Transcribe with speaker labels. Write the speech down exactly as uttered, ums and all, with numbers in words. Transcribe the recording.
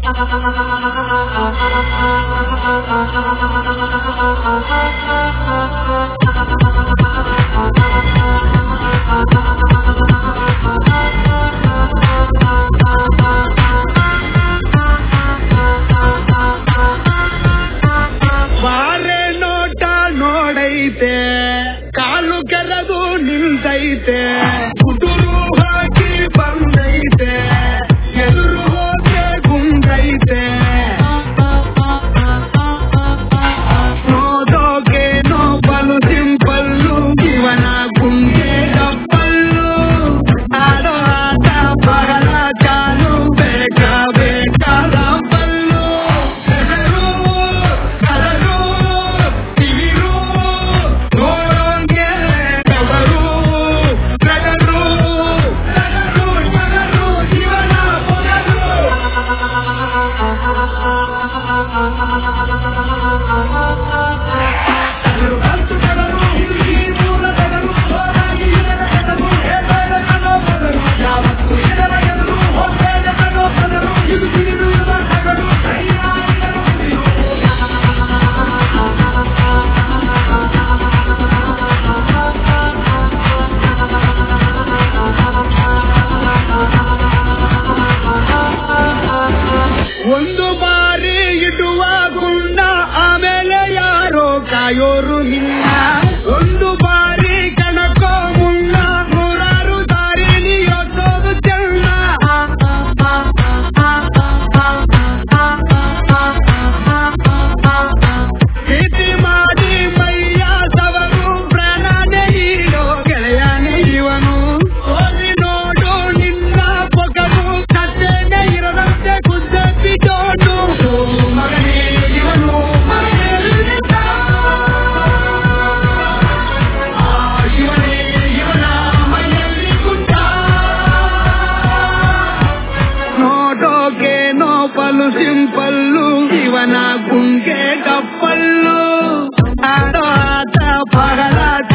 Speaker 1: ಬಾರೆ ನೋಟ ನೋಡೈತೆ, ಕಾಲು ಕೆರದು ನಿಲ್ತೈತೆ, ಕುಟುರು ಹಾಕಿ ಬಂದೈತೆ, ಎದುರು ಹೋದ್ರೆ ಗುಂಡೈತೆ. ನೋಡೋಕೆ ನೋಬಲು ಸಿಂಪಲ್ಲು, ಇವನ ಗುಂಗೆ ಡಪ್ಪಲ್ಲು. ಆಡೋ ಆಟ ಬಹಳ ಚಾಲು, ಬೇಕ ಬೇಕಾದ ಬಲ್ಲು. ಹೆಸರು ಕಲರು ತಿವಿರು, ನೋಡೋಂಗೆ ಕವರು ಕಲರು ಕಲರು ಮಗರು ಜೀವನ ಮೊದಲು. ಕಲರು ಕಲ್ತು ಕಲರು ಹಿರಿಗಿ ಮೂಲ ಕಲರು, ಹೋರಾಗಿ ಇದರ ಕಲರು, ಹೇಳಬೇಡ ಕಲೋ ಕಲರು, ಯಾವತ್ತು ಇದರ ಎದುರು ಹೋಗಬೇಡ ಕಲೋ ಕಲರು, ಇದು ತಿಳಿದು ಇರುವ ಕಲರು ಕೈಯಾಗಿದರು ಇರು. ಒಂದು ಬಾರಿ ಇಡುವ ಗುಂಡ, ಆಮೇಲೆ ಯಾರೋ ಕಾಯೋರು ನಿನ್ನ. ಒಂದು ಬಾರಿ ಕಣಕೋ ಮುನ್ನ, ನೂರಾರು ದಾರಿ ನೀಯೋದು ಚೆನ್ನ. ಪ್ರೀತಿ ಮಾಡಿ ಮೈಯ ಸವರು, ಪ್ರಾಣನೇ ಹೀರೋ ಗೆಳೆಯನೇ ಇವನು. ಹೋಗಿ ನೋಡು ನಿನ್ನ ಪೊಗರು, ಕತ್ತೇನೆ ಇರದಂತೆ ಕುದ್ದೆ ಬಿಡೋನು. ಮಗನೇ ಇವನು ಮಗನಿಂದ, ಆ ಶಿವನೇ ಇವನ ಮೈಯಲ್ಲಿ ಗುಡ್ಡ. ನೋಡೋಕೆ ನೋಬಲು ಸಿಂಪಲ್ಲು, ಇವನ ಗುಂಗೆ ಕಪ್ಪಲ್ಲು. ಆಡೋ ಆಟ ಬಹಳ